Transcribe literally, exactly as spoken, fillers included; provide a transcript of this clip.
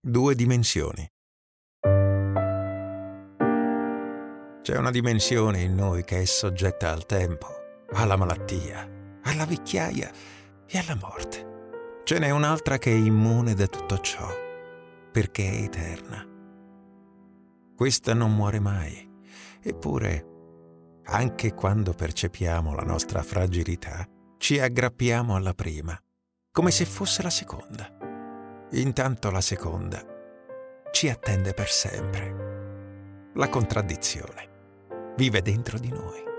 Due dimensioni. C'è una dimensione in noi che è soggetta al tempo, alla malattia, alla vecchiaia e alla morte. Ce n'è un'altra che è immune da tutto ciò, perché è eterna. Questa non muore mai, eppure, anche quando percepiamo la nostra fragilità, ci aggrappiamo alla prima, come se fosse la seconda. Intanto la seconda ci attende per sempre. La contraddizione vive dentro di noi.